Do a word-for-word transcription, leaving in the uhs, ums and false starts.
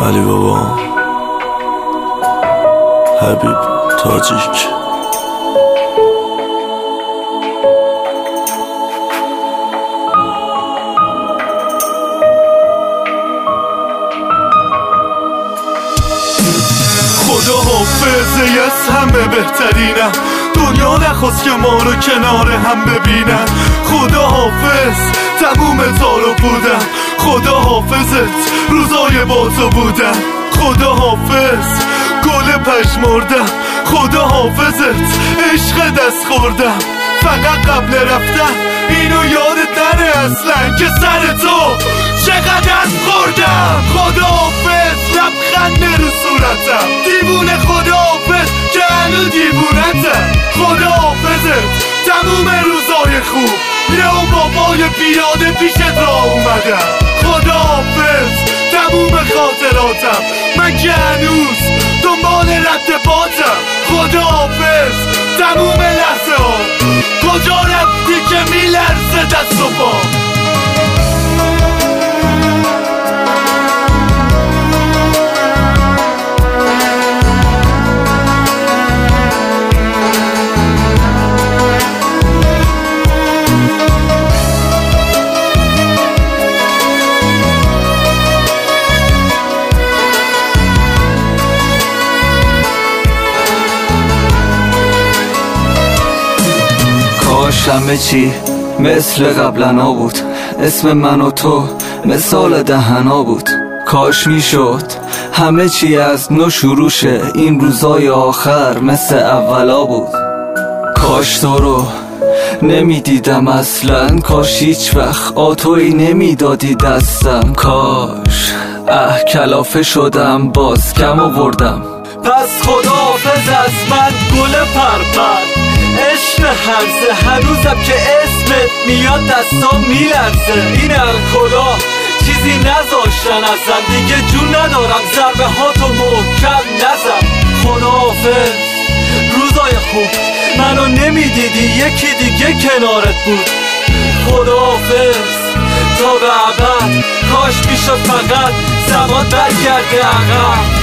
علی بابا، حبیب تاجیک. خدا حافظه از همه بهترینم، دنیا نخواست که ما رو کنار هم ببینن. خدا حافظ تموم تارو بودم، خدا حافظت روزای با تو بودم. خدا حافظ گل پشمردم، خدا حافظت عشق دست خوردم. فقط قبل رفتن اینو یادت نره اصلا که سر تو چقدر دست خوردم. خدا حافظ لبخند رو صورتم، دیوونه خدا حافظ که هنو دیوونتم. خدا حافظت تموم روزای خوب، یه اون بابای پیاده پیشت را اومدم. خدا حافظ تموم خاطراتم، من که هنوز دنبال رد باتم. خدا حافظ تموم لحظه ها، کجا رفتی که میلرزه دست و پا. همه چی مثل قبلنا بود، اسم من و تو مثال دهنا بود. کاش میشد همه چی از نو شروع شه، این روزای آخر مثل اولا بود. کاش تو رو نمیدیدم اصلا، کاش هیچ وقت آتوی نمیدادی دستم. کاش اه کلافه شدم باز کم آوردم. پس خدا حافظ از من گل پرپر، عشق هرزه هنوزم که اسمت میاد دستام میلرزه. این الکلا چیزی نذاشتن ازم، دیگه جون ندارم ضربه ها تو محکم نزن. خدا حافظ روزای خوب، منو نمیدیدی یکی دیگه کنارت بود. خدا حافظ تا به ابد، کاش میشد فقط زمان برگرده عقب.